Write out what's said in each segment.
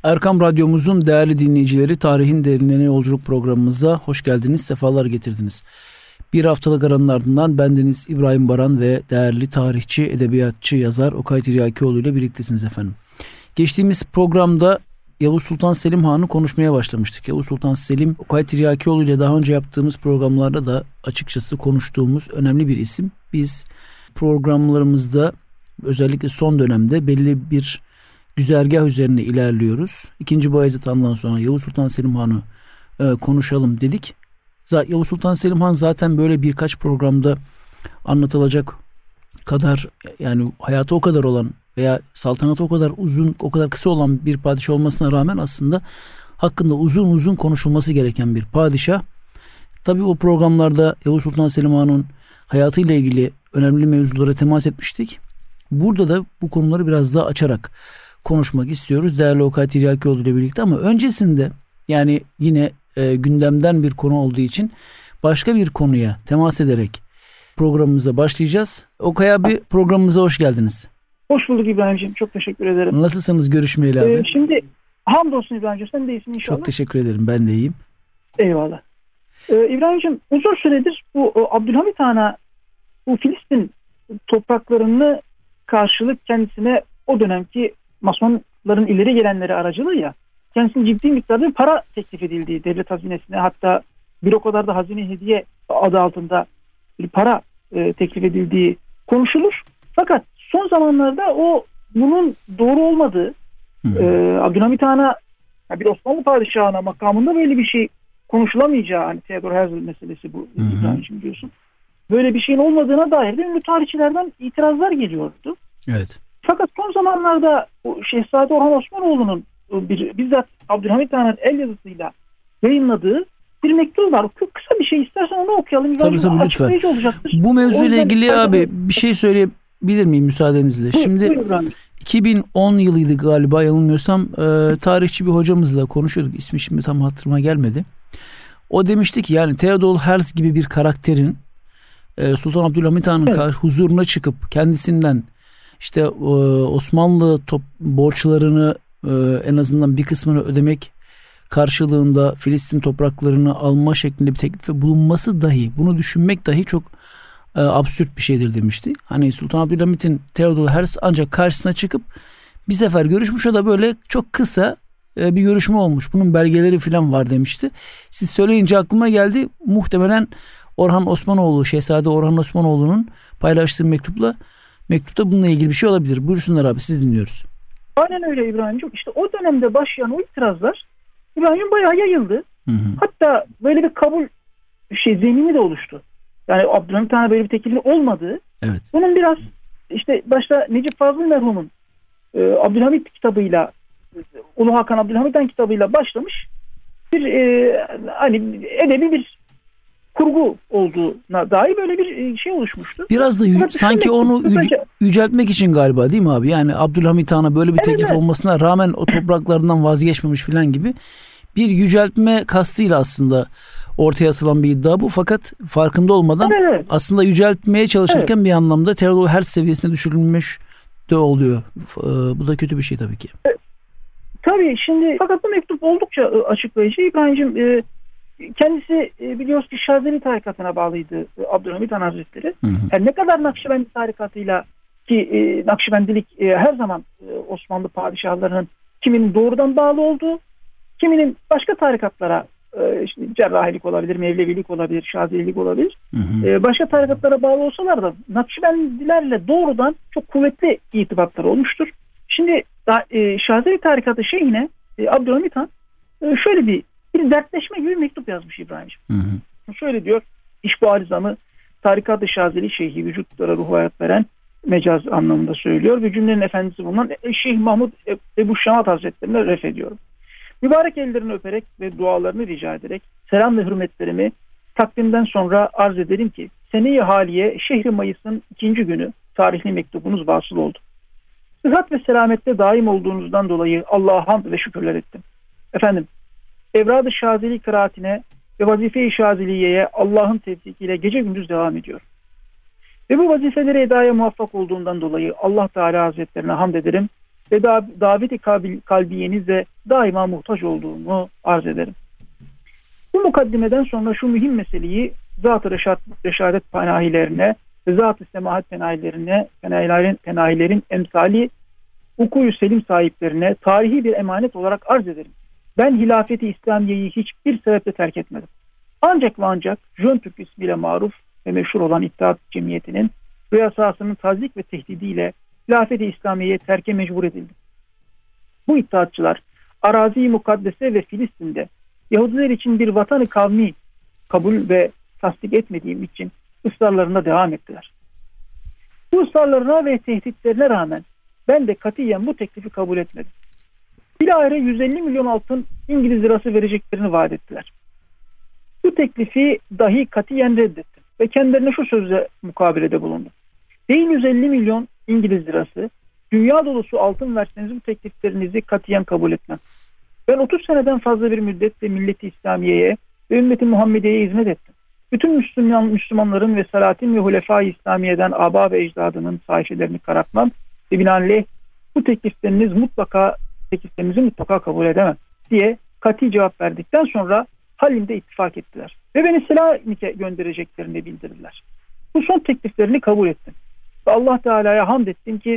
Erkam Radyomuzun değerli dinleyicileri, Tarihin Derinlerine Yolculuk programımıza hoş geldiniz, sefalar getirdiniz. Bir haftalık aranın ardından bendeniz İbrahim Baran ve değerli tarihçi, edebiyatçı, yazar Okay Tiryakioğlu ile birliktesiniz efendim. Geçtiğimiz programda Yavuz Sultan Selim Han'ı konuşmaya başlamıştık. Yavuz Sultan Selim, Okay Tiryakioğlu ile daha önce yaptığımız programlarda da açıkçası konuştuğumuz önemli bir isim. Biz programlarımızda özellikle son dönemde belli bir güzergah üzerine ilerliyoruz. İkinci Bayezid Han'dan sonra Yavuz Sultan Selim Han'ı konuşalım dedik. Yavuz Sultan Selim Han zaten böyle birkaç programda anlatılacak kadar, yani hayatı o kadar olan veya saltanatı o kadar uzun, o kadar kısa olan bir padişah olmasına rağmen aslında hakkında uzun uzun konuşulması gereken bir padişah. Tabii o programlarda Yavuz Sultan Selim Han'ın hayatıyla ilgili önemli mevzulara temas etmiştik. Burada da bu konuları biraz daha açarak konuşmak istiyoruz değerli Okay Tiryakioğlu ile birlikte, ama öncesinde yani yine gündemden bir konu olduğu için başka bir konuya temas ederek programımıza başlayacağız. Okay abi, programımıza hoş geldiniz. Hoş bulduk İbrahim'ciğim. Çok teşekkür ederim. Nasılsınız görüşmeyeli abi? Şimdi hamdolsun İbrahim'ciğim. Sen de iyisin inşallah. Çok teşekkür ederim. Ben de iyiyim. Eyvallah. İbrahim'ciğim, uzun süredir bu Abdülhamit Han'a bu Filistin topraklarını karşılık kendisine o dönemki Masonların ileri gelenleri aracılığıyla kendisine ciddi miktarda para teklif edildiği devlet hazinesine, hatta bir o kadar da hazine hediye adı altında bir para teklif edildiği konuşulur. Fakat son zamanlarda bunun doğru olmadığı, Abdülhamit Han'a, bir Osmanlı padişahına makamında böyle bir şey konuşulamayacağı, hani Theodor Herzl meselesi bu İbrahim'ciğim diyorsun. Böyle bir şeyin olmadığına dair de ünlü tarihçilerden itirazlar geliyordu. Evet. Fakat son zamanlarda Şehzade Orhan Osmanoğlu'nun bizzat Abdülhamit Han'ın el yazısıyla yayınladığı bir mektup var. Kısa bir şey, istersen onu okuyalım. Tabii lütfen. Bu mevzuyla ilgili abi bir şey söyleyebilir miyim müsaadenizle? Şimdi 2010 yılıydı galiba, yanılmıyorsam, tarihçi bir hocamızla konuşuyorduk. İsmi şimdi tam hatırıma gelmedi. O demişti ki yani Theodor Herzl gibi bir karakterin Sultan Abdülhamit Han'ın huzuruna çıkıp kendisinden işte Osmanlı borçlarını en azından bir kısmını ödemek karşılığında Filistin topraklarını alma şeklinde bir teklife bulunması dahi, bunu düşünmek dahi çok absürt bir şeydir demişti. Hani Sultan Abdülhamit'in Theodor Herzl ancak karşısına çıkıp bir sefer görüşmüş, o da böyle çok kısa bir görüşme olmuş. Bunun belgeleri falan var demişti. Siz söyleyince aklıma geldi. Muhtemelen Orhan Osmanoğlu, Şehzade Orhan Osmanoğlu'nun paylaştığı mektupta bununla ilgili bir şey olabilir. Buyursunlar abi, siz dinliyoruz. Aynen öyle İbrahim'ciğim. İşte o dönemde başlayan o itirazlar İbrahim bayağı yayıldı. Hatta böyle bir kabul zemini de oluştu. Yani Abdülhamit Han'a böyle bir teklifi olmadığı. Evet. Bunun biraz işte başta Necip Fazıl merhumun Abdülhamit kitabıyla, Ulu Hakan Abdülhamit Han kitabıyla başlamış bir hani edebi bir kurgu olduğuna dair böyle bir şey oluşmuştu. Biraz da sanki onu yüceltmek için galiba, değil mi abi? Yani Abdülhamit Han'a böyle bir teklif olmasına rağmen o topraklarından vazgeçmemiş falan gibi bir yüceltme kastıyla aslında ortaya atılan bir iddia bu. Fakat farkında olmadan aslında yüceltmeye çalışırken bir anlamda Theodor Herzl seviyesine düşürülmüş de oluyor. Bu da kötü bir şey tabii ki. Tabii şimdi, fakat bu mektup oldukça açıklayıcı. İbrahim'ciğim, kendisi biliyoruz ki Şazeli tarikatına bağlıydı Abdülhamit Han Hazretleri. Yani ne kadar Nakşibendi tarikatıyla, ki Nakşibendilik her zaman Osmanlı padişahlarının kiminin doğrudan bağlı olduğu, kiminin başka tarikatlara, işte Cerrahilik olabilir, Mevlevilik olabilir, Şazelilik olabilir. Başka tarikatlara bağlı olsalar da Nakşibendilerle doğrudan çok kuvvetli irtibatları olmuştur. Şimdi Şazeli tarikatı şeyhine Abdülhamit Han şöyle bir dertleşme gibi bir mektup yazmış İbrahim'ciğim. Şöyle diyor: İşbu alizamı tarikat-ı Şazeli şeyhi vücutlara ruh hayat veren, mecaz anlamında söylüyor ve cümlenin efendisi bulunan Şeyh Mahmud Ebu Şahat Hazretlerine ref ediyorum. Mübarek ellerini öperek ve dualarını rica ederek selam ve hürmetlerimi takdimden sonra arz ederim ki sene-i haliye şehri Mayıs'ın 2. günü tarihli mektubunuz vasıl oldu. Sıhhat ve selamette daim olduğunuzdan dolayı Allah'a hamd ve şükürler ettim. Efendim, Evrad-ı Şazeli kıraatine ve vazife-i Şazeliye'ye Allah'ın tevfikiyle gece gündüz devam ediyor. Ve bu vazifelere edaya muvaffak olduğundan dolayı Allah Teala Hazretlerine hamd ederim ve daveti kalbiyenize daima muhtaç olduğumu arz ederim. Bu mukaddimeden sonra şu mühim meseleyi zat-ı reşadet penahilerine ve zat-ı semahat penahilerin emsali hukuyu selim sahiplerine tarihi bir emanet olarak arz ederim. Ben hilafeti İslamiye'yi hiçbir sebeple terk etmedim. Ancak ve ancak Jön Türk ismiyle maruf ve meşhur olan İttihat Cemiyeti'nin rüyasasının tazik ve tehdidiyle hilafeti İslamiye'ye terke mecbur edildim. Bu ittihatçılar arazi-i mukaddese ve Filistin'de Yahudiler için bir vatanı kavmi kabul ve tasdik etmediğim için ısrarlarına devam ettiler. Bu ısrarlarına ve tehditlerine rağmen ben de katiyen bu teklifi kabul etmedim. Bilahare 150 milyon altın İngiliz lirası vereceklerini vaat ettiler. Bu teklifi dahi katiyen reddettim ve kendilerine şu sözle mukabelede bulundum. Değil 150 milyon İngiliz lirası, dünya dolusu altın verseniz bu tekliflerinizi katiyen kabul etmem. Ben 30 seneden fazla bir müddetle milleti İslamiye'ye ve ümmeti Muhammediye'ye hizmet ettim. Bütün Müslümanların ve Salatin ve Hulefai İslamiye'den aba ve ecdadının sayfelerini karartmam ve binaenaleyh bu tekliflerinizi mutlaka kabul edemem diye kati cevap verdikten sonra halinde ittifak ettiler. Ve beni Selanik'e göndereceklerini bildirdiler. Bu son tekliflerini kabul ettim. Ve Allah Teala'ya hamd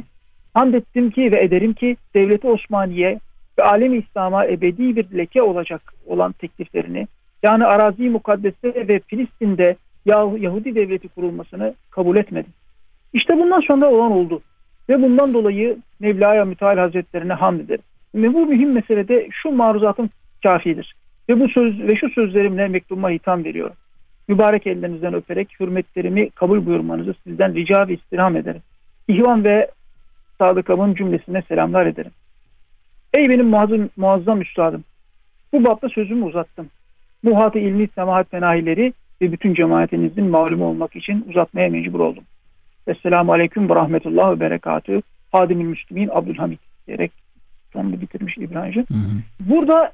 ettim ki ve ederim ki Devleti Osmaniye ve alemi İslam'a ebedi bir leke olacak olan tekliflerini, yani arazi-i mukaddese ve Filistin'de Yahudi devleti kurulmasını kabul etmedim. İşte bundan sonra olan oldu. Ve bundan dolayı Mevla'ya Müteal Hazretlerine hamd ederim. Ve bu mühim meselede şu maruzatım kafidir. Ve şu sözlerimle mektubuma hitam veriyorum. Mübarek ellerinizden öperek hürmetlerimi kabul buyurmanızı sizden rica ve istirham ederim. İhvan ve sadıkamın cümlesine selamlar ederim. Ey benim muazzam üstadım! Bu bapta sözümü uzattım. Muhat-ı ilmi semahat penahileri ve bütün cemaatinizin malumu olmak için uzatmaya mecbur oldum. Esselamu aleyküm ve rahmetullah ve berekatü. Hadimül Müslümin Abdülhamid diyerek sonunu bitirmiş İbrahim'ciğim. Burada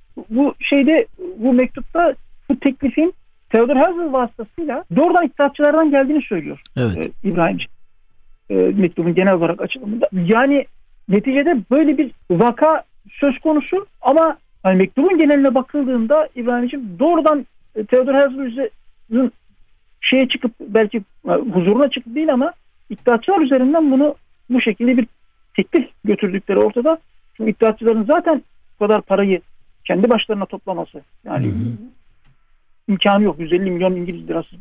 bu mektupta bu teklifin Theodor Herzl vasıtasıyla doğrudan iddiatçılardan geldiğini söylüyor. Evet. İbrahim'ciğim. Mektubun genel olarak açılımında. Yani neticede böyle bir vaka söz konusu ama hani mektubun geneline bakıldığında İbrahim'ciğim doğrudan Theodor Herzl'ın çıkıp belki huzuruna çıkıp değil ama iddiatçılar üzerinden bunu bu şekilde bir teklif götürdükleri ortada. Çünkü iddiatçıların zaten bu kadar parayı kendi başlarına toplaması yani imkanı yok. 150 milyon İngiliz lirası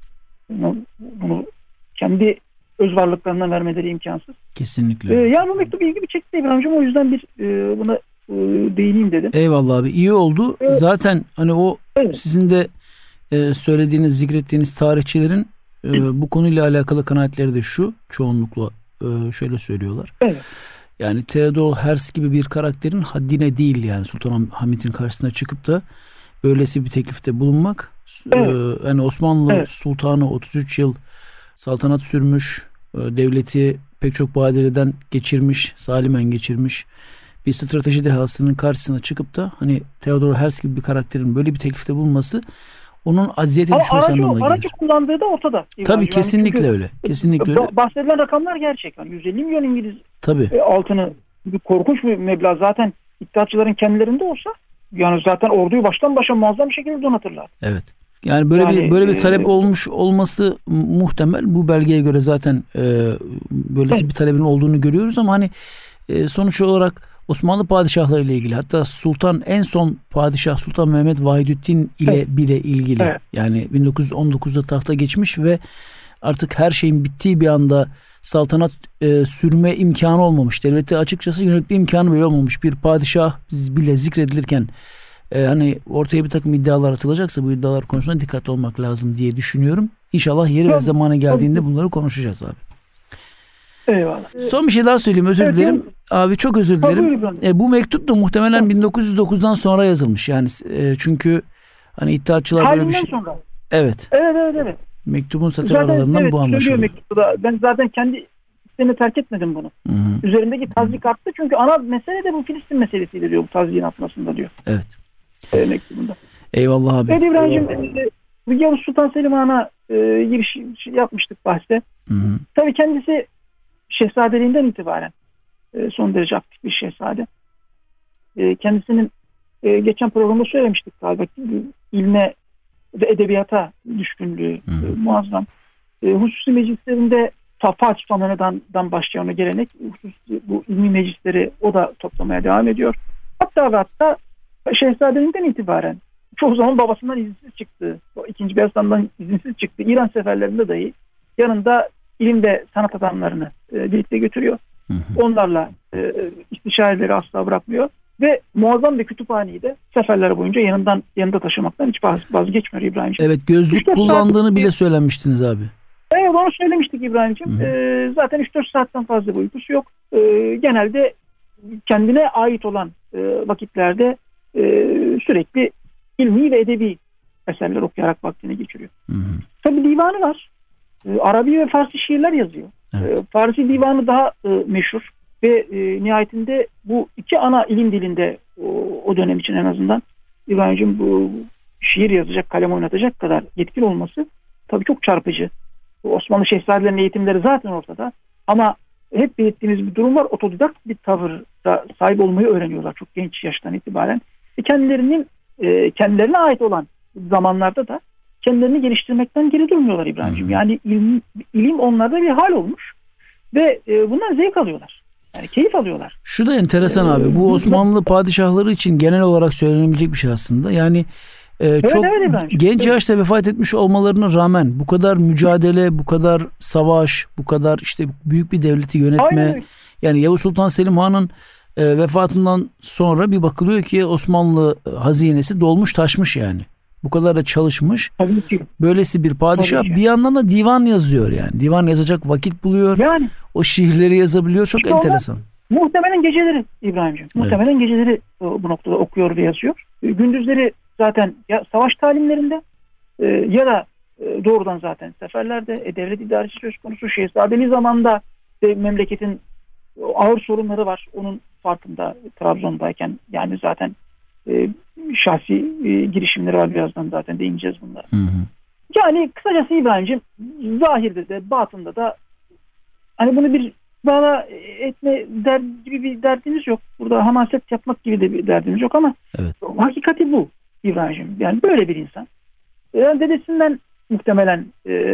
bunu kendi öz varlıklarından vermeleri imkansız. Kesinlikle. Yani bu mektup ilgimi çekti İbrahim'ciğim, o yüzden buna değineyim dedim. Eyvallah abi, iyi oldu. Evet. Zaten hani o sizin de söylediğiniz, zikrettiğiniz tarihçilerin bu konuyla alakalı kanaatleri de şu, çoğunlukla şöyle söylüyorlar. Evet. Yani Theodor Herzl gibi bir karakterin haddine değil, yani Sultan Hamid'in karşısına çıkıp da böylesi bir teklifte bulunmak. Evet. Yani Osmanlı Sultanı 33 yıl saltanat sürmüş, devleti pek çok badireden geçirmiş, zalimen geçirmiş bir strateji dehasının karşısına çıkıp da hani Theodor Herzl gibi bir karakterin böyle bir teklifte bulunması onun acziyete düşmesi anlamına gelir. Aracı kullandığı da ortada. Tabii kesinlikle öyle. Kesinlikle öyle. Bahsedilen rakamlar gerçek. Yani 150 milyon İngiliz tabii. Altını bir korkunç bir meblağ zaten iddiatçıların kendilerinde olsa yani zaten orduyu baştan başa muazzam bir şekilde donatırlar. Evet. Yani böyle bir talep olmuş olması muhtemel. Bu belgeye göre zaten böylesi bir talebin olduğunu görüyoruz ama hani sonuç olarak Osmanlı padişahları ile ilgili, hatta en son padişah Sultan Mehmet Vahidüddin ile bile ilgili yani 1919'da tahta geçmiş ve artık her şeyin bittiği bir anda saltanat sürme imkanı olmamış. Devleti açıkçası yönetme imkanı bile olmamış bir padişah bile zikredilirken hani ortaya bir takım iddialar atılacaksa bu iddialar konusunda dikkatli olmak lazım diye düşünüyorum. İnşallah yeri ve zamanı geldiğinde bunları konuşacağız abi. Eyvallah. Son bir şey daha söyleyeyim, özür dilerim. Abi çok özür dilerim. Bu mektup da muhtemelen 1909'dan sonra yazılmış. Yani çünkü hani iddiatçılar böyle bir şey. Sonra. Evet. Evet. Mektubun satır aralarından bu anlaşılıyor. Ben zaten kendi isteğini terk etmedim bunu. Hı-hı. Üzerindeki tazyik arttı çünkü ana mesele de bu Filistin meselesiydi diyor, bu tazyiğin atmasında diyor. Evet. Mektubunda. Eyvallah abi. Evet İbrahim'ciğim, Yavuz Sultan Selim Han'a giriş yapmıştık bahse. Hı-hı. Tabii kendisi şehzadeliğinden itibaren son derece aktif bir şehzade. Kendisinin geçen programda söylemiştik galiba, ilme ve edebiyata düşkünlüğü muazzam. Hususi meclislerinde Fatih Sultan Mehmet'ten başlayan o gelenek, bu ilmi meclisleri o da toplamaya devam ediyor. Hatta şehzadeliğinden itibaren çoğu zaman babasından izinsiz çıktı. O 2. Beyazıt'tan izinsiz çıktı. İran seferlerinde dahi yanında ilim ve sanat adamlarını birlikte götürüyor. Onlarla istişareleri asla bırakmıyor. Ve muazzam bir kütüphaneyi de seferler boyunca yanında taşımaktan hiç vazgeçmiyor İbrahimciğim. Evet, gözlük kullandığını bile söylemiştiniz abi. Evet, onu söylemiştik İbrahimciğim. Zaten 3-4 saatten fazla bir uykusu yok. Genelde kendine ait olan vakitlerde sürekli ilmi ve edebi eserler okuyarak vaktini geçiriyor. Tabii divanı var. Arabi ve Farsi şiirler yazıyor. Evet. Farsi divanı daha meşhur ve nihayetinde bu iki ana ilim dilinde o dönem için en azından İbrahim'cim bu şiir yazacak, kalem oynatacak kadar yetkin olması tabii çok çarpıcı. Osmanlı şehzadelerinin eğitimleri zaten ortada ama hep belirttiğimiz bir durum var. Otodidakt bir tavırda sahip olmayı öğreniyorlar çok genç yaştan itibaren. Kendilerine ait olan zamanlarda da kendilerini geliştirmekten geri durmuyorlar İbrahim'ciğim. Yani ilim onlarda bir hal olmuş ve bundan zevk alıyorlar. Yani keyif alıyorlar. Şu da enteresan abi. Bu Osmanlı padişahları için genel olarak söylenebilecek bir şey aslında. Yani çok genç yaşta vefat etmiş olmalarına rağmen bu kadar mücadele, bu kadar savaş, bu kadar işte büyük bir devleti yönetme. Aynen. Yani Yavuz Sultan Selim Han'ın vefatından sonra bir bakılıyor ki Osmanlı hazinesi dolmuş taşmış yani. Bu kadar da çalışmış. Böylesi bir padişah bir yandan da divan yazıyor yani. Divan yazacak vakit buluyor. Yani o şiirleri yazabiliyor. Çok işte enteresan. Muhtemelen geceleri İbrahim'ciğim. Muhtemelen geceleri bu noktada okuyor ve yazıyor. Gündüzleri zaten ya savaş talimlerinde ya da doğrudan zaten seferlerde devlet idaresi söz konusu. Şehzadeli zamanda memleketin ağır sorunları var. Onun farkında Trabzon'dayken yani zaten şahsi girişimleri var, birazdan zaten değineceğiz bunlara. Yani kısacası İbrahim'ciğim zahirde de batında da hani bunu bir bağla etme gibi bir derdimiz yok. Burada hamaset yapmak gibi de bir derdimiz yok ama evet. Hakikati bu İbrahim'ciğim. Yani böyle bir insan. Yani dedesinden muhtemelen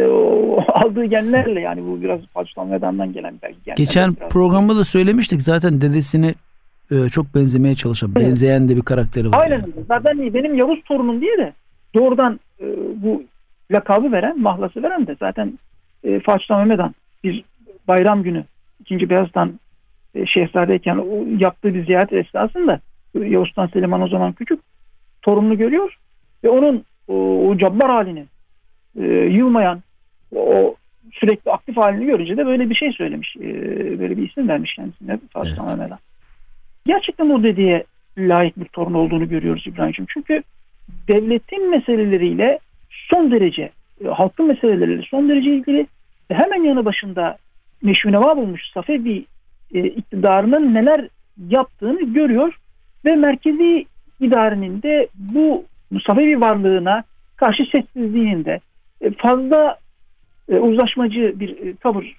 aldığı genlerle yani bu biraz Fatih Sultan Mehmet'ten gelen belki genler. Geçen programda da söylemiştik zaten dedesini çok benzemeye çalışan, evet. Benzeyen de bir karakteri var. Aynen. Yani. Zaten benim Yavuz torunum diye de doğrudan bu lakabı veren, mahlası veren de zaten Fatih Sultan Mehmet'ten bir bayram günü 2. Beyazıt'tan şehzadeyken o yaptığı bir ziyaret esnasında Yavuz Sultan Selim Han o zaman küçük torununu görüyor ve onun o cabbar halini yılmayan o sürekli aktif halini görünce de böyle bir şey söylemiş. Böyle bir isim vermiş kendisine Fatih Sultan Mehmet'ten. Gerçekten o dediğe layık bir torun olduğunu görüyoruz İbrahim'ciğim. Çünkü devletin meseleleriyle son derece, halkın meseleleriyle son derece ilgili ve hemen yanı başında meşhuneva bulmuş Safevi iktidarının neler yaptığını görüyor ve merkezi idarenin de bu Safevi varlığına karşı sessizliğinde fazla uzlaşmacı bir tavır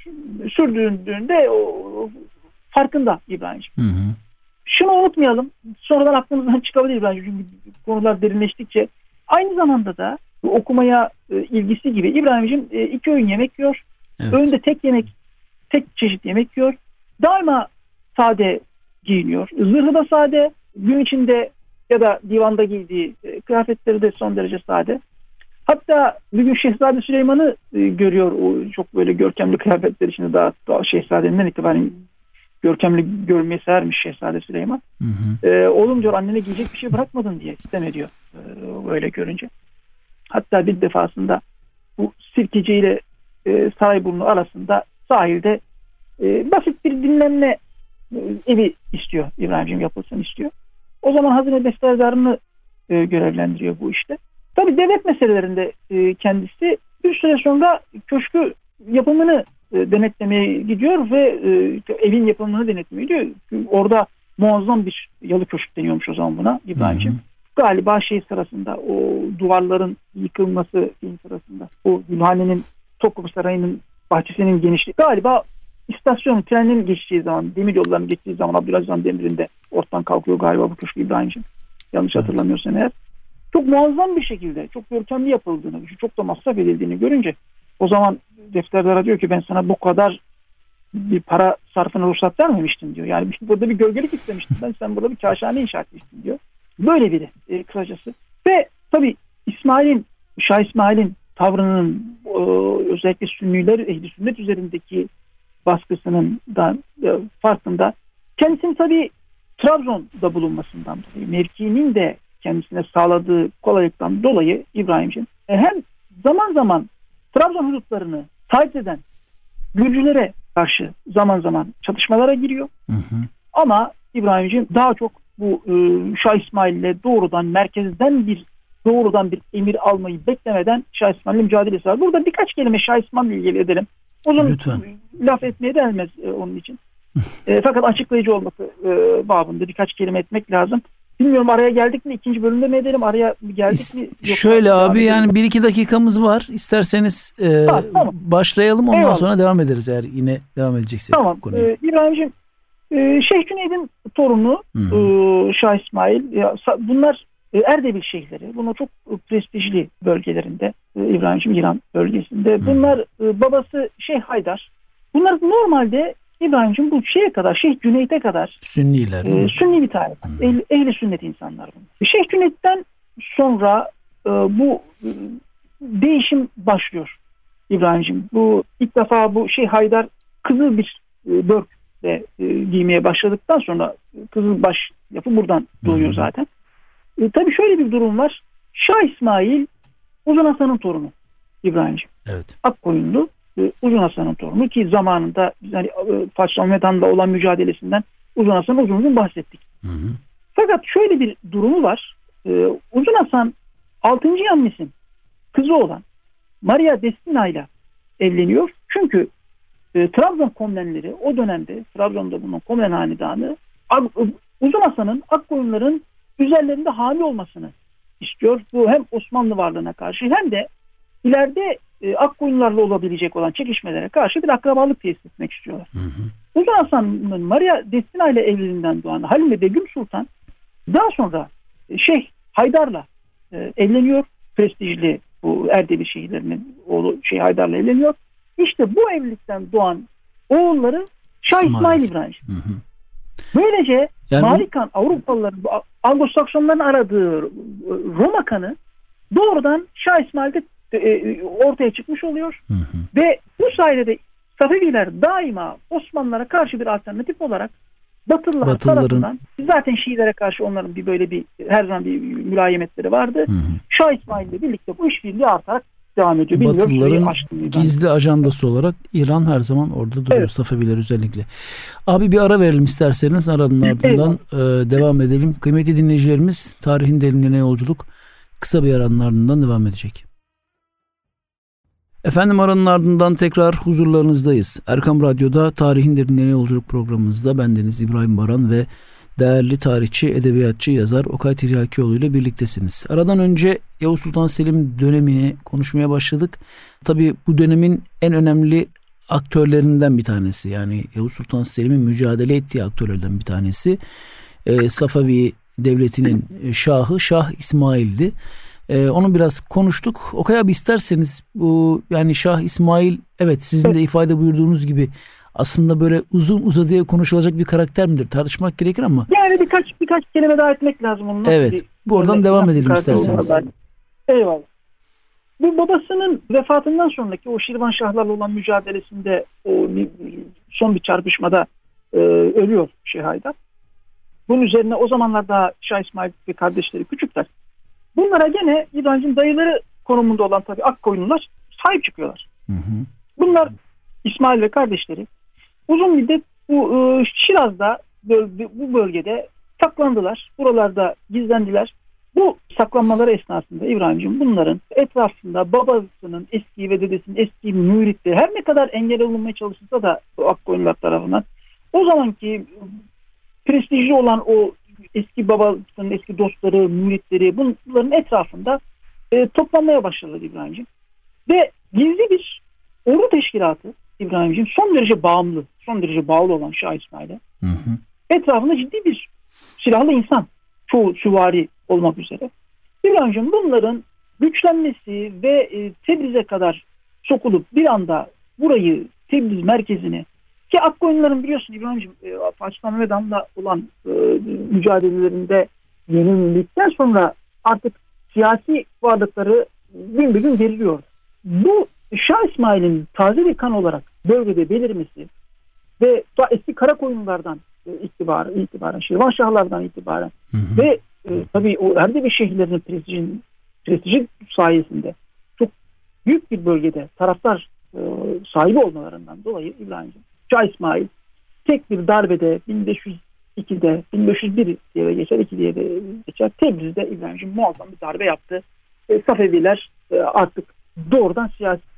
sürdüğünde farkında İbrahim'ciğim. Şunu unutmayalım. Sonradan aklımızdan çıkabilir İbrahim'ciğim. Çünkü konular derinleştikçe. Aynı zamanda da okumaya ilgisi gibi İbrahim'ciğim 2 öğün yemek yiyor. Evet. Önünde tek çeşit yemek yiyor. Daima sade giyiniyor. Zırhı da sade. Gün içinde ya da divanda giydiği kıyafetleri de son derece sade. Hatta bir gün Şehzade Süleyman'ı görüyor. O çok böyle görkemli kıyafetler içinde daha Şehzade'nden itibaren görkemli görmeye severmiş Şehzade Süleyman. Oğlum diyor annene giyecek bir şey bırakmadın diye sitem ediyor. Öyle görünce. Hatta bir defasında bu Sirkeci ile Sarayburnu arasında sahilde basit bir dinlenme evi istiyor İbrahim'ciğim, yapılsın istiyor. O zaman hazine defterdarını görevlendiriyor bu işte. Tabii devlet meselelerinde kendisi bir süre sonra köşkü yapımını denetlemeye gidiyor ve evin yapımını denetlemeye gidiyor. Orada muazzam bir yalı köşk deniyormuş o zaman buna İbrahim'ciğim. Galiba sırasında o duvarların yıkılması sırasında o Gülhane'nin Topkapı Sarayı'nın bahçesinin genişliği galiba istasyon trenlerin geçtiği zaman, demir yollarının geçtiği zaman Abdülaziz Han Demir'in de ortadan kalkıyor galiba bu köşkü İbrahim'ciğim. Yanlış hatırlamıyorsam eğer. Çok muazzam bir şekilde, çok görkemli yapıldığını, çok da masraf edildiğini görünce o zaman defterdara diyor ki ben sana bu kadar bir para sarfına ruhsat vermemiştim diyor. Yani burada bir gölgelik istemiştim. Sen burada bir kâşhane inşa etmiştin diyor. Böyle biri kısacası. Ve tabii Şah İsmail'in tavrının özellikle Sünniler, Ehl-i Sünnet üzerindeki baskısının da farkında. Kendisinin tabii Trabzon'da bulunmasından dolayı, mevkinin de kendisine sağladığı kolaylıktan dolayı İbrahim'ciğim hem zaman zaman Trabzon hudutlarını taciz eden Gürcülere karşı zaman zaman çatışmalara giriyor. Ama İbrahim'ciğim daha çok bu Şah İsmail'le merkezden doğrudan bir emir almayı beklemeden Şah İsmail'le mücadelesi var. Burada birkaç kelime Şah İsmail'le ilgili edelim. Uzun laf etmeye değmez onun için. Fakat açıklayıcı olması babında birkaç kelime etmek lazım. Bilmiyorum araya geldik mi? İkinci bölümde mi edelim? Araya geldik mi? Yok, şöyle abi yani 1-2 dakikamız var. İsterseniz tamam. Başlayalım. Ondan sonra devam ederiz eğer yine devam edeceksek. Tamam. İbrahim'ciğim Şeyh Cüneyd'in torunu Şah İsmail. Bunlar Erdebil şeyhleri. Bunlar çok prestijli bölgelerinde. İbrahim'ciğim İran bölgesinde. Bunlar babası Şeyh Haydar. Bunlar normalde İbrahim'ciğim bu şeye kadar, Şeyh Cüneyd'e kadar Sünniler. Sünni bir tarih. Ehli sünnet insanlar bunlar. Şeyh Cüneyd'den sonra bu değişim başlıyor İbrahim'ciğim. Bu ilk defa bu Şeyh Haydar kızıl bir börkle giymeye başladıktan sonra kızıl baş yapı buradan doğuyor zaten. Tabii şöyle bir durum var. Şah İsmail Uzun Hasan'ın torunu İbrahim'ciğim. Evet. Akkoyunlu. Uzun Hasan'ın torunu ki zamanında yani Fatih Meydan'da olan mücadelesinden Uzun Hasan'ın uzun bahsettik. Fakat şöyle bir durumu var. Uzun Hasan 6. Yamnis'in kızı olan Maria Destina ile evleniyor. Çünkü Trabzon komnenleri o dönemde Trabzon'da bulunan komnen hanedanı Uzun Hasan'ın Akkoyunların üzerlerinde hami olmasını istiyor. Bu hem Osmanlı varlığına karşı hem de ileride Akkoyunlarla olabilecek olan çekişmelere karşı bir akrabalık tesis etmek istiyorlar. Uzun Hasan'ın Maria Destina ile evliliğinden doğan Halime Begüm Sultan daha sonra Şeyh Haydar'la evleniyor. Prestijli bu Erdebil şeyhlerinin oğlu Şeyh Haydar'la evleniyor. İşte bu evlilikten doğan oğulları Şah İsmail İbrahim. Böylece yani Malikan Avrupalıların, Anglo-Saksonların aradığı Roma kanı doğrudan Şah İsmail'de ortaya çıkmış oluyor. Ve bu sayede de Safeviler daima Osmanlılara karşı bir alternatif olarak Batılılar tarafından, zaten Şiilere karşı onların her zaman bir mülayemetleri vardı. Şah İsmail ile birlikte bu işbirliği artarak devam ediyor. Batılıların gizli ajandası olarak İran her zaman orada duruyor. Evet. Safeviler özellikle. Abi bir ara verelim isterseniz. Aranın ardından devam edelim. Kıymetli dinleyicilerimiz, tarihin derinliğine yolculuk kısa bir aranın ardından devam edecek. Efendim aranın ardından tekrar huzurlarınızdayız. Erkam Radyo'da Tarihin Derinliğine Yolculuk programımızda bendeniz İbrahim Baran ve değerli tarihçi, edebiyatçı, yazar Okay Tiryakioğlu ile birliktesiniz. Aradan önce Yavuz Sultan Selim dönemini konuşmaya başladık. Tabii bu dönemin en önemli aktörlerinden bir tanesi. Yani Yavuz Sultan Selim'in mücadele ettiği aktörlerden bir tanesi. Safavi devletinin şahı Şah İsmail'di. Onu biraz konuştuk. Okay abi isterseniz bu yani Şah İsmail evet sizin de ifade buyurduğunuz gibi aslında böyle uzun uzadıya konuşulacak bir karakter midir? Tartışmak gerekir ama. Yani birkaç kelime daha etmek lazım onun. Evet. Buradan devam edelim isterseniz. Eyvallah. Bu babasının vefatından sonraki o Şirvanşahlarla olan mücadelesinde o son bir çarpışmada ölüyor Şeyh Haydar. Bunun üzerine o zamanlar daha Şah İsmail ve kardeşleri küçükler. Bunlara gene İbrahim'in dayıları konumunda olan tabii Akkoyunlular sahip çıkıyorlar. Bunlar İsmail ve kardeşleri uzun müddet bu Şiraz'da bu bölgede saklandılar. Buralarda gizlendiler. Bu saklanmaları esnasında İbrahim'ciğim bunların etrafında babasının eski ve dedesinin eski müritleri her ne kadar engel olunmaya çalışılsa da Akkoyunlular tarafından o zamanki prestijli olan o eski babasının eski dostları, müritleri bunların etrafında toplanmaya başladı İbrahim'ciğim. Ve gizli bir ordu teşkilatı İbrahim'ciğim son derece bağlı olan Şah İsmail'e etrafında ciddi bir silahlı insan, çoğu süvari olmak üzere. İbrahim'ciğim bunların güçlenmesi ve Tebriz'e kadar sokulup bir anda burayı, Tebriz merkezini, ki Akkoyunluların biliyorsun İbrahim'ciğim Fatih Mehmet Han'la olan mücadelelerinde yenildikten sonra artık siyasi varlıkları gün bir gün geriliyor. Bu Şah İsmail'in taze bir kan olarak bölgede belirmesi ve eski Karakoyunlulardan itibaren Şirvanşahlardan itibaren ve tabii o Erdebil şehirlerinin prestiji sayesinde çok büyük bir bölgede taraftar sahibi olmalarından dolayı İbrahim'ciğim Şah İsmail tek bir darbede 1502'de 1501 diye geçer, 2 diye de geçer. Tebriz'de İbrahim'ciğim muazzam bir darbe yaptı. Safeviler artık doğrudan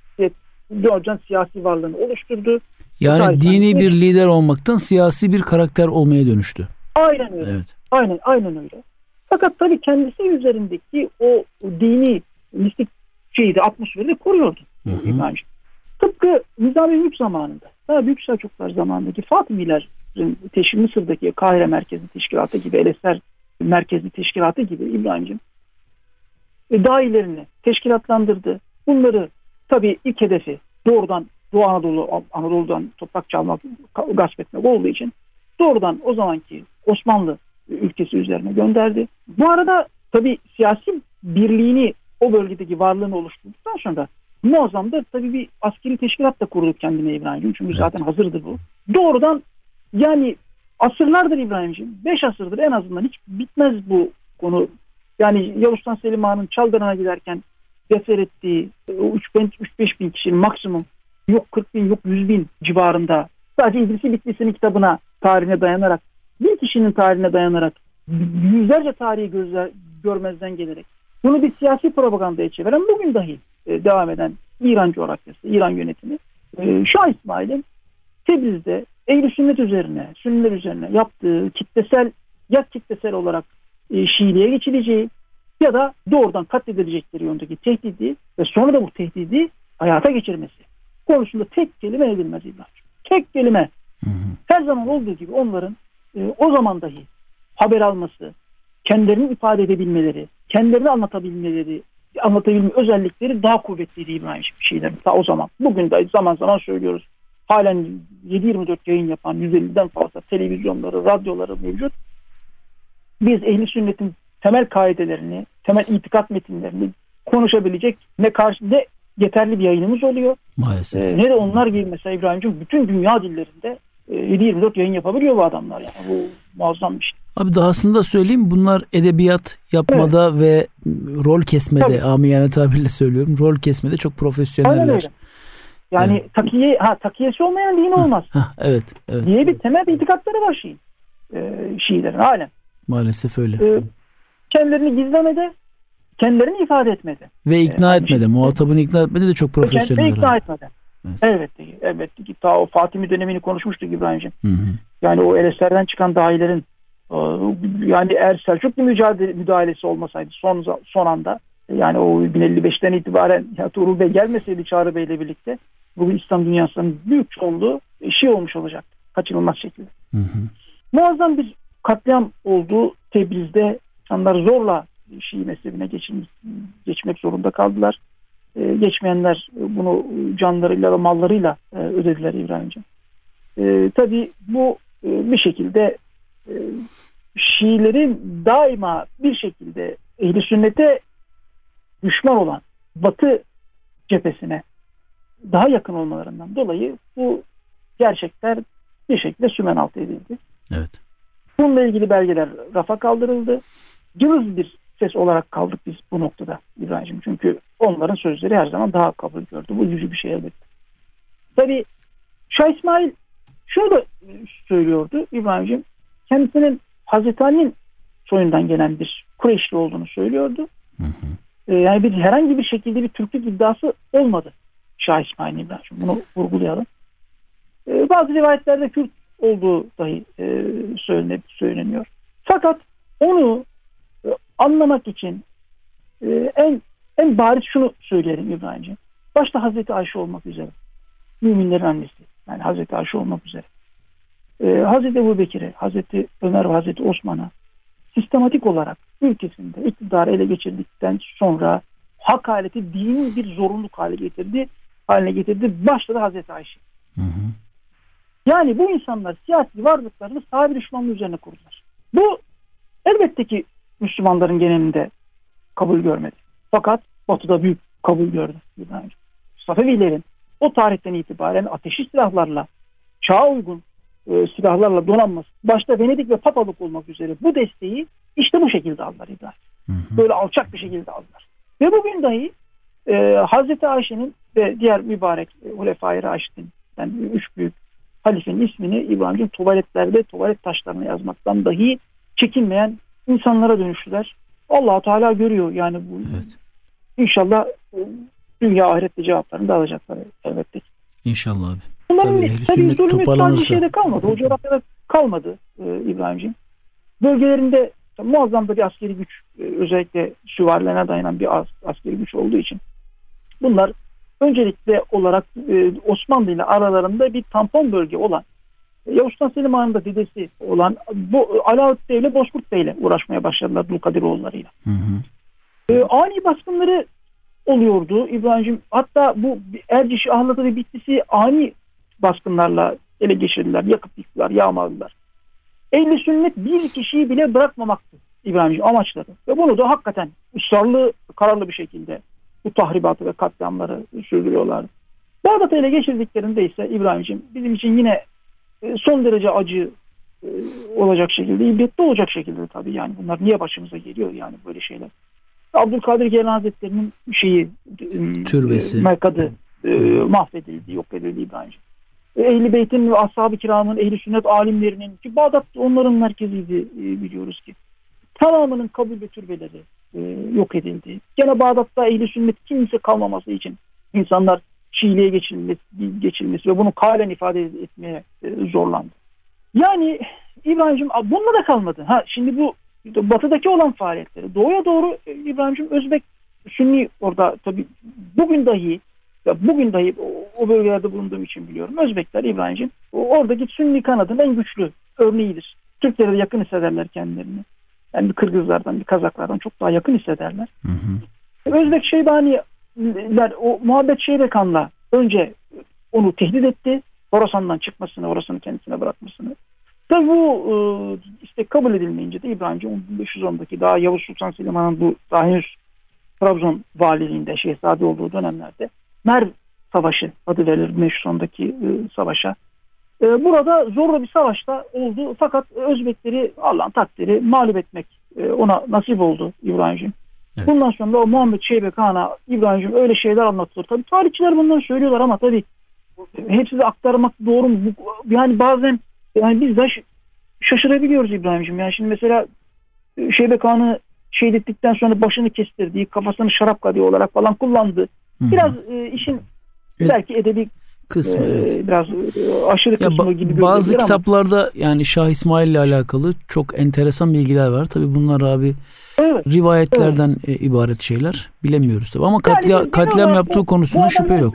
siyasi varlığını oluşturdu. Yani dini bir lider olmaktan siyasi bir karakter olmaya dönüştü. Aynen öyle. Evet. Aynen öyle. Fakat tabii kendisi üzerindeki o dini mistik atmosferi de koruyordu İbrahim'ciğim. Tıpkı Nizami Mülk zamanında, daha Büyük Selçuklular zamanındaki Fatimilerin Mısır'daki Kahire merkezli teşkilatı gibi, Elesler merkezli teşkilatı gibi İbrahim'ciğim dahilerini teşkilatlandırdı. Bunları tabii ilk hedefi doğrudan Doğu Anadolu'dan toprak çalmak, gasp etmek olduğu için doğrudan o zamanki Osmanlı ülkesi üzerine gönderdi. Bu arada tabii siyasi birliğini, o bölgedeki varlığını oluşturduktan sonra muazzam da tabii bir askeri teşkilat da kurdu kendine İbrahim'ciğim. Çünkü zaten hazırdı bu. Doğrudan yani asırlardır İbrahim'ciğim, 5 asırdır en azından hiç bitmez bu konu. Yani Yavuz Sultan Selim Han'ın Çaldıran'a giderken defer ettiği 3-5 bin kişinin maksimum, yok 40 bin yok 100 bin civarında sadece İdrisi Bitlis'in kitabına, tarihine dayanarak, bir kişinin tarihine dayanarak yüzlerce tarihi görmezden gelerek bunu bir siyasi propagandaya çeviren, bugün dahi devam eden İran coğrafyası, İran yönetimi Şah İsmail'in Tebriz'de Ehl-i Sünnet üzerine, Sünniler üzerine yaptığı kitlesel olarak Şiiliğe geçileceği ya da doğrudan katledilecekleri yöndeki tehdidi ve sonra da bu tehdidi hayata geçirmesi konusunda tek kelime edilmez İbrahim. Tek kelime. Her zaman olduğu gibi onların o zaman dahi haber alması, kendilerini ifade edebilmeleri, kendilerini anlatabilme özellikleri daha kuvvetliydi İbrahim'ciğim şeylerin ta o zaman. Bugün de zaman zaman söylüyoruz. Halen 7/24 yayın yapan 150'den fazla televizyonları, radyoları mevcut. Biz Ehl-i Sünnet'in temel kaidelerini, temel itikat metinlerini konuşabilecek ne yeterli bir yayınımız oluyor. Maalesef. Ne de onlar gibi mesela İbrahim'ciğim bütün dünya dillerinde 7/24 yayın yapabiliyor bu adamlar yani. Bu muazzam bir şey. Abi dahasını da söyleyeyim, bunlar edebiyat yapmada ve rol kesmede, amiyane tabirle söylüyorum, rol kesmede çok profesyoneller. Yani takiyesi olmayan din olmaz. Evet. Diye bir temel itikatları var Şiilerin halen. Maalesef öyle. Kendilerini gizlemede, kendilerini ifade etmede. Ve ikna etmede, muhatabını ikna etmede de çok profesyoneller. Ve ikna etmede. Evet ki ta o Fatimi dönemini konuşmuştuk İbrahim'ciğim. Yani o Eleslerden çıkan dahilerin yani eğer Selçuklu müdahalesi olmasaydı son anda, yani o 1055'ten itibaren Tuğrul Bey gelmeseydi Çağrı Bey'le birlikte, bugün İslam dünyasının büyük çoğunluğu olmuş olacak. Kaçınılmaz şekilde. Muazzam bir katliam oldu Tebriz'de. İnsanlar zorla Şii mezhebine geçmek zorunda kaldılar. Geçmeyenler bunu canlarıyla ve mallarıyla ödediler İbrahim'ciğim. Tabii bu bir şekilde Şiilerin daima bir şekilde Ehl-i Sünnet'e düşman olan Batı cephesine daha yakın olmalarından dolayı bu gerçekler bir şekilde sümen altı edildi. Evet. Bununla ilgili belgeler rafa kaldırıldı. Cılız bir ses olarak kaldık biz bu noktada İbrahim'ciğim. Çünkü onların sözleri her zaman daha kabul gördü. Bu üzücü bir şey elbette. Tabii Şah İsmail şunu da söylüyordu İbrahim'ciğim. Kendisinin Hazreti Ali'nin soyundan gelen bir Kureyşli olduğunu söylüyordu. Yani herhangi bir şekilde bir Türklük iddiası olmadı Şah İsmail'in İbrahim'ciğim. Bunu vurgulayalım. Bazı rivayetlerde Kürt olduğu dahi söyleniyor. Fakat onu anlamak için en bariz şunu söyleyelim İbrahim'ciğim. Başta Hazreti Ayşe olmak üzere. müminlerin annesi. Yani Hazreti Ayşe olmak üzere. Hazreti Ebubekir'e, Hazreti Ömer ve Hazreti Osman'a sistematik olarak ülkesinde iktidarı ele geçirdikten sonra hakareti dinin bir zorunluluk haline getirdi. Başta da Hazreti Ayşe. Yani bu insanlar siyasi varlıklarını sahabe düşmanlığı üzerine kurdular. Bu elbette ki Müslümanların genelinde kabul görmedi. Fakat Batı'da büyük kabul gördü. Safevilerin o tarihten itibaren ateşli silahlarla, çağa uygun silahlarla donanması, başta Venedik ve Papalık olmak üzere bu desteği işte bu şekilde aldılar İbrahim. Böyle alçak bir şekilde aldılar. Ve bugün dahi Hazreti Ayşe'nin ve diğer mübarek Hulefai Raşid'in, yani 3 büyük halifenin ismini İbrahim'cim tuvaletlerde, tuvalet taşlarına yazmaktan dahi çekinmeyen insanlara dönüştüler. Allah-u Teala görüyor yani bu. Evet. İnşallah dünya ahirette cevaplarını da alacaklar elbette. İnşallah abi. Tabii zulüm sadece şeyde kalmadı. O coğrafyada kalmadı İbrahim'ciğim. Bölgelerinde muazzam da bir askeri güç, özellikle süvarilerine dayanan bir askeri güç olduğu için bunlar öncelikle olarak Osmanlı ile aralarında bir tampon bölge olan Yavuz Sultan Selim Han'ın da dedesi olan Alaaddin Bey ile Bozkurt Bey ile uğraşmaya başladılar Dulkadiroğulları'yla. Ani baskınları oluyordu İbrahim'cim. Hatta bu Erciş, Ahlat'ı ve Bitlis'i ani baskınlarla ele geçirdiler, yakıp yıktılar, yağmaladılar. Ehl-i sünnet bir kişiyi bile bırakmamaktı İbrahim'cim amaçları. Ve bunu da hakikaten ısrarlı, kararlı bir şekilde bu tahribatı ve katliamları sürdürüyorlardı. Bağdat'ı ele geçirdiklerinde ise İbrahim'cim bizim için yine son derece acı olacak şekilde, ibretli olacak şekilde tabii yani bunlar niye başımıza geliyor yani böyle şeyler. Abdülkadir Geylani Hazretleri'nin türbesi, merkadı mahvedildi, yok edildi İbrahim'cim. Ehl-i Beyt'in ve Ashab-ı Kiram'ın, Ehl-i Sünnet alimlerinin ki Bağdat onların merkeziydi biliyoruz ki. Tamamının kabul ve türbeleri yok edildi. Gene Bağdat'ta Ehl-i Sünnet kimse kalmaması için insanlar Şiiliğe geçilmesi ve bunu kalen ifade etmeye zorlandı. Yani İbrahim'cim bununla da kalmadı. Şimdi bu batıdaki olan faaliyetleri doğuya doğru İbrahim'cim Özbek Sünni orada tabii bugün dahi o bölgelerde bulunduğum için biliyorum. Özbekler İbrahim'cim oradaki Sünni kanadın en güçlü örneğidir. Türklere de yakın hissederler kendilerini. Yani bir Kırgızlardan, bir Kazaklardan çok daha yakın hissederler. Özbek Şeybaniler o Muhabbet Şeybek Han'la önce onu tehdit etti. Horasan'dan çıkmasını, Horasan'ı kendisine bırakmasını. Tabi bu istek kabul edilmeyince de İbrahim'cim 1510'daki daha Yavuz Sultan Selim Han'ın bu daha henüz Trabzon valiliğinde şehzade olduğu dönemlerde Merv Savaşı adı verilir 1510'daki savaşa. Burada zorlu bir savaşta oldu fakat Özbekleri Allah'ın takdiri mağlup etmek ona nasip oldu İbrahim'cim. Evet. Bundan sonra o Muhammed Şeybek Han'a İbrahim'cim öyle şeyler anlatılır. Tabii tarihçiler bunları söylüyorlar ama tabii hepsi de aktarmak doğru mu? Yani bazen biz de şaşırabiliyoruz İbrahim'cim. Yani şimdi mesela Şeybek Han'ı şehit ettikten sonra başını kestirdiği, kafasını şarap kadığı olarak falan kullandı. Biraz işin belki edebi kısmı biraz aşırı kısmı gibi görünüyor. Bazı kitaplarda yani Şah İsmail ile alakalı çok enteresan bilgiler var. Tabii bunlar abi rivayetlerden ibaret şeyler. Bilemiyoruz tabii ama katliam yaptığı konusunda şüphe yok.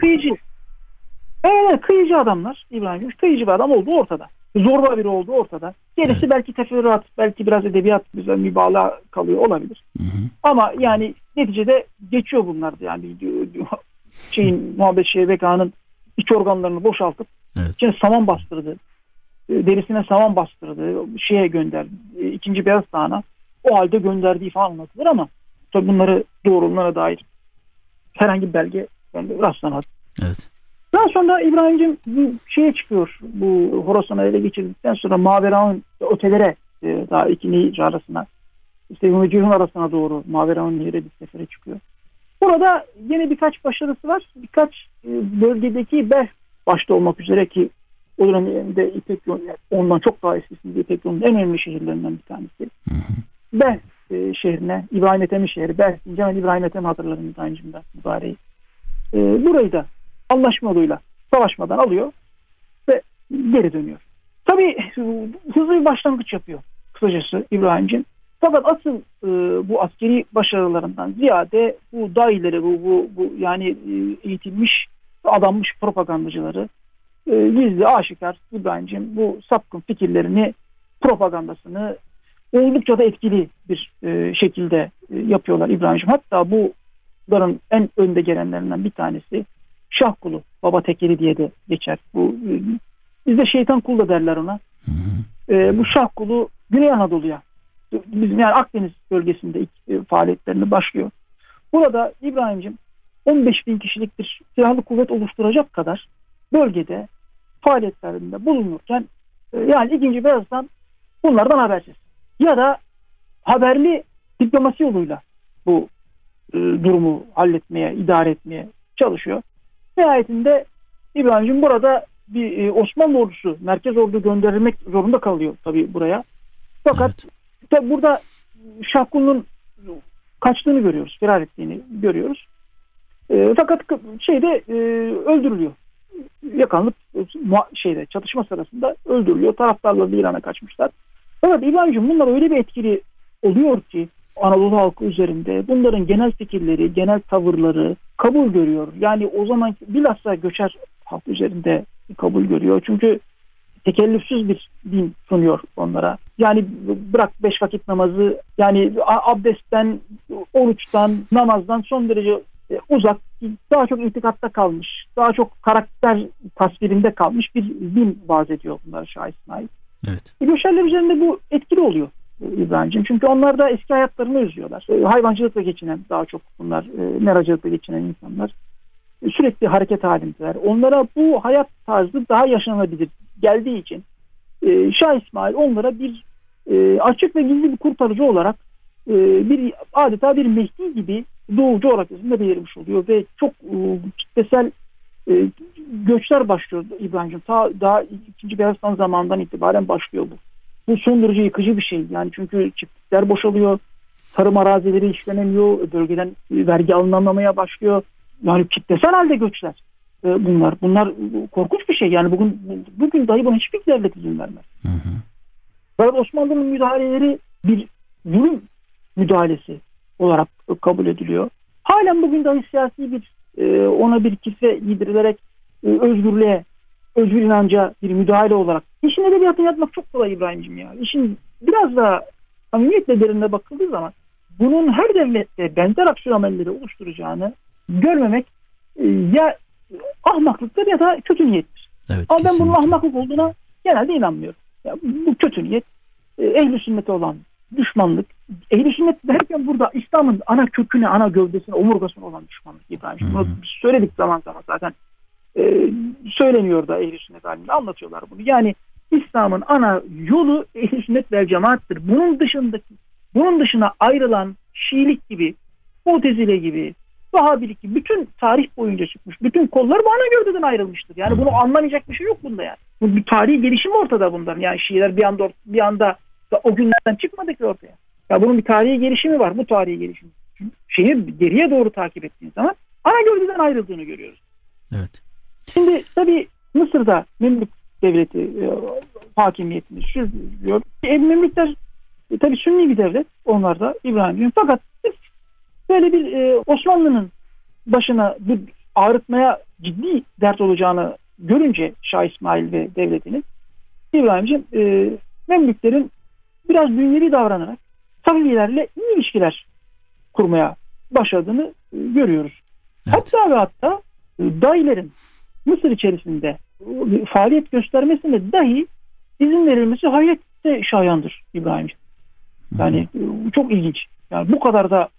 Kıyıcı adamlar İbrahim. Kıyıcı bir adam olduğu ortada. Zorba biri olduğu ortada. Gerisi belki teferruat, belki biraz edebiyat bize mübalağa kalıyor olabilir. Ama yani neticede geçiyor bunlar da yani Muhabbet Şeybek Han'ın iç organlarını boşaltıp içine saman bastırdı. Derisine saman bastırdı. Şeye gönderdi. 2. Beyaz Han'a o halde gönderdiği falan anlatılır ama tabii bunları doğruluğuna dair herhangi bir belge rastlanmadı. Evet. Daha sonra İbrahim'cim şeye çıkıyor. Bu Horasan'ı ele geçirdikten sonra Maveraun ötelere daha iki nehir arasına işte Ceyhun arasına doğru Maveraun nehre bir sefere çıkıyor. Burada yine birkaç başarısı var. Birkaç bölgedeki Belh başta olmak üzere ki o dönemde İpek yolu ondan çok daha eskisinde İpek yolunun en önemli şehirlerinden bir tanesi. Belh şehrine İbrahim Ethem'in şehri. Belh deyince ben İbrahim Ethem'i hatırladım İbrahim'cimden mübareği. Burayı da anlaşma yoluyla savaşmadan alıyor ve geri dönüyor. Tabii hızlı bir başlangıç yapıyor kısacası İbrahim'cim. Fakat asıl bu askeri başarılarından ziyade bu dahileri, bu yani eğitilmiş, adanmış propagandacıları gizli aşikar İbrahim'ciğim bu sapkın fikirlerini, propagandasını oldukça da etkili bir şekilde yapıyorlar İbrahim'ciğim. Hatta bunların en önde gelenlerinden bir tanesi Şahkulu, Baba Tekeli diye de geçer. Bu bizde şeytan kul da derler ona. Bu Şahkulu Güney Anadolu'ya, bizim yani Akdeniz bölgesinde ilk faaliyetlerini başlıyor. Burada İbrahim'ciğim 15 bin kişilik bir silahlı kuvvet oluşturacak kadar bölgede faaliyetlerinde bulunurken yani 2. Beyazıt'tan bunlardan habersiz. Ya da haberli diplomasi yoluyla bu durumu halletmeye, idare etmeye çalışıyor. Nihayetinde İbrahim'ciğim burada bir Osmanlı ordusu, merkez ordu gönderilmek zorunda kalıyor tabii buraya. Fakat tabii burada Şahkulu'nun kaçtığını görüyoruz, firar ettiğini görüyoruz. Fakat öldürülüyor. Yakalanıp çatışma sırasında öldürülüyor. Taraftarlar İran'a kaçmışlar. Evet İbrahim'ciğim bunlar öyle bir etkili oluyor ki Anadolu halkı üzerinde bunların genel fikirleri, genel tavırları kabul görüyor. Yani o zaman bilhassa göçer halk üzerinde kabul görüyor. Çünkü tekellüfsüz bir din sunuyor onlara. Yani bırak 5 vakit namazı, yani abdestten, oruçtan, namazdan son derece uzak, daha çok itikatta kalmış, daha çok karakter tasvirinde kalmış bir din vaaz ediyor bunlara Şah İsmail. Evet. Göçerler üzerinde bu etkili oluyor İbrahim'ciğim. Çünkü onlar da eski hayatlarını özlüyorlar. Hayvancılıkla geçinen, daha çok bunlar meracılıkla geçinen insanlar. Sürekli hareket halindeler. Onlara bu hayat tarzı daha yaşanabilir geldiği için Şah İsmail onlara bir açık ve gizli bir kurtarıcı olarak adeta bir Mehdi gibi Doğu coğrafyasında belirmiş oluyor ve çok kitlesel göçler başlıyor İbrahim'ciğim. Daha 2. Beyazıt'tan zamandan itibaren başlıyor bu. Bu son derece yıkıcı bir şey. Yani çünkü çiftlikler boşalıyor, tarım arazileri işlenemiyor, bölgeden vergi alınamamaya başlıyor. Yani kitlesel halde göçler bunlar. Bunlar korkunç bir şey. Yani bugün dahi buna hiçbir devlet izin vermez. Fakat Osmanlı'nın müdahaleleri bir zulüm müdahalesi olarak kabul ediliyor. Halen bugün dahi siyasi ona bir kisve giydirilerek özgür inanca bir müdahale olarak. İşin edebiyatını yapmak çok kolay İbrahim'ciğim ya. İşin biraz daha samimiyetle derine bakıldığı zaman bunun her devlette benzer aksiyon amelleri oluşturacağını görmemek ya ahmaklıktır ya da kötü niyettir. Evet, ama ben bunun ahmaklık olduğuna genelde inanmıyorum. Ya, bu kötü niyet, ehl-i sünnete olan düşmanlık. Ehl-i sünnet derken burada İslam'ın ana köküne, ana gövdesine, omurgasına olan düşmanlık İbrahim. Bunu söyledik zaman zaman zaten. Söyleniyor da ehl-i sünnet halinde anlatıyorlar bunu. Yani İslam'ın ana yolu ehl-i sünnet vel cemaattir. Bunun dışına ayrılan Şiilik gibi, Mu'tezile gibi, Vahabilik gibi bütün tarih boyunca çıkmış. Bütün kollar bu ana gövdeden ayrılmıştır. Yani bunu anlamayacak bir şey yok bunda yani. Bu bir tarihi gelişim ortada bunların. Yani Şiiler bir anda o günlerden çıkmadı ki ortaya. Ya bunun bir tarihi gelişimi var. Bu tarihi gelişim. Şeyi geriye doğru takip ettiğiniz zaman ana gövdeden ayrıldığını görüyoruz. Evet. Şimdi tabii Mısır'da Memlük devleti hakimiyetini sürdürüyor. Memlükler tabii Sünni bir devlet. Onlar da İbrahim'in. Fakat böyle bir Osmanlı'nın başına bir ağrıtmaya ciddi dert olacağını görünce Şah İsmail ve devletinin İbrahim'ciğim Memlüklerin biraz dünyevi davranarak Safavilerle iyi ilişkiler kurmaya başladığını görüyoruz. Evet. Hatta dahilerin Mısır içerisinde faaliyet göstermesine dahi izin verilmesi hayrete şayandır İbrahim'ciğim. Yani çok ilginç. Yani bu kadar da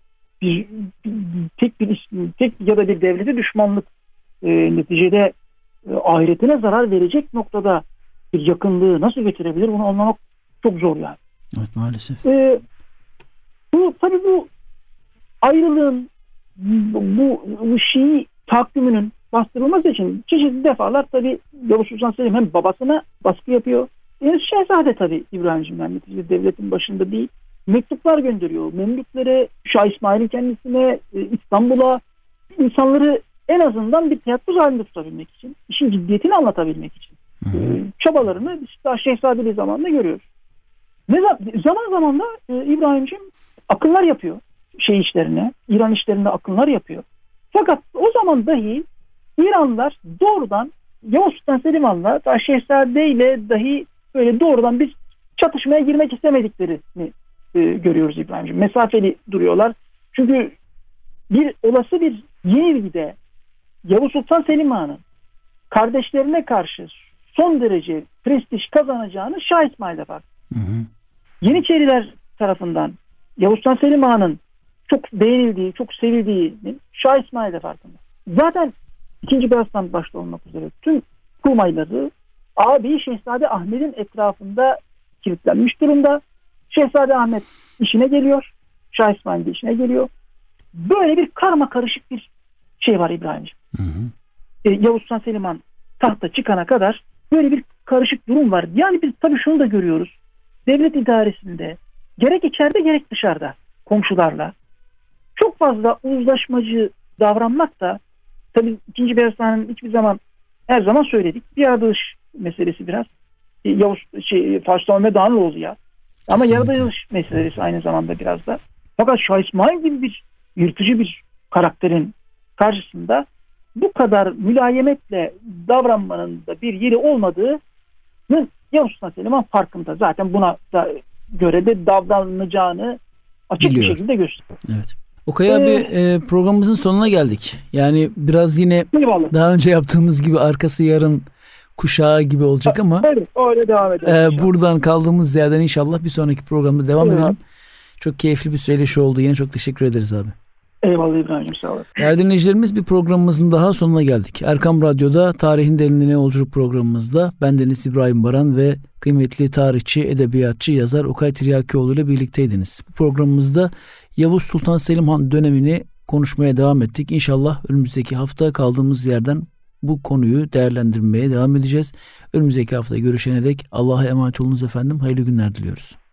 tek ya da bir devlete düşmanlık neticede ahiretine zarar verecek noktada bir yakınlığı nasıl getirebilir bunu anlamak çok zor yani. Evet maalesef. Bu ayrılığın bu Şii tahakkümünün bastırılması için çeşitli defalar tabii Yavuz Sultan Selim hem babasına baskı yapıyor. Şehzade tabii İbrahim'ciğim yani neticede devletin başında değil. Mektuplar gönderiyor. Memlüklere, Şah İsmail'in kendisine, İstanbul'a insanları en azından bir tiyatro halinde tutabilmek için, işin ciddiyetini anlatabilmek için çabalarını biz daha şehzadeliği zamanında görüyoruz. Zaman zaman da İbrahim'ciğim akınlar yapıyor İran işlerine akınlar yapıyor. Fakat o zaman dahi İranlılar doğrudan Yavuz Sultan Selim Han'la daha Şehzade ile dahi böyle doğrudan bir çatışmaya girmek istemediklerini görüyoruz İbrahim'ciğim. Mesafeli duruyorlar. Çünkü olası bir yenilgide Yavuz Sultan Selim Han'ın kardeşlerine karşı son derece prestij kazanacağını Şah İsmail'de fark. Yeniçeriler tarafından Yavuz Sultan Selim Han'ın çok beğenildiği, çok sevildiğinin Şah İsmail'de farkında. Zaten 2. Beyazıt'tan başta olmak üzere tüm kurmayları ağabeyi Şehzade Ahmet'in etrafında kilitlenmiş durumda. Şehzade Ahmet işine geliyor. Şah İsmail de işine geliyor. Böyle bir karma karışık bir şey var İbrahim'ciğim. Yavuz Sultan Selim Han tahta çıkana kadar böyle bir karışık durum var. Yani biz tabii şunu da görüyoruz. Devlet idaresinde gerek içeride gerek dışarıda komşularla çok fazla uzlaşmacı davranmak da tabii 2. Beyazıt'ın hiçbir zaman, her zaman söyledik, bir yaratılış meselesi biraz. Fatih Sultan Mehmed Hanlıoğlu ya. Ama yaratılış meselesi aynı zamanda biraz da. Fakat Şah İsmail gibi bir yırtıcı bir karakterin karşısında bu kadar mülayemetle davranmanın da bir yeri olmadığının Yavuz Sultan Selim Han farkında. Zaten buna da göre de davranacağını açık bir şekilde gösteriyor. Evet. Okay abi, programımızın sonuna geldik. Yani biraz yine daha önce yaptığımız gibi arkası yarın kuşağı gibi olacak ama evet, öyle devam edelim. Buradan kaldığımız yerden inşallah bir sonraki programda devam edelim. Çok keyifli bir söyleşi oldu. Yine çok teşekkür ederiz abi. Eyvallah İbrahim'cim, sağ olasın. Değerli dinleyicilerimiz, bir programımızın daha sonuna geldik. Erkam Radyo'da Tarihin Derinliğine Yolculuk programımızda bendeniz İbrahim Baran ve kıymetli tarihçi, edebiyatçı, yazar Okay Tiryakioğlu ile birlikteydiniz. Bu programımızda Yavuz Sultan Selim Han dönemini konuşmaya devam ettik. İnşallah önümüzdeki hafta kaldığımız yerden bu konuyu değerlendirmeye devam edeceğiz. Önümüzdeki hafta görüşene dek Allah'a emanet olunuz efendim. Hayırlı günler diliyoruz.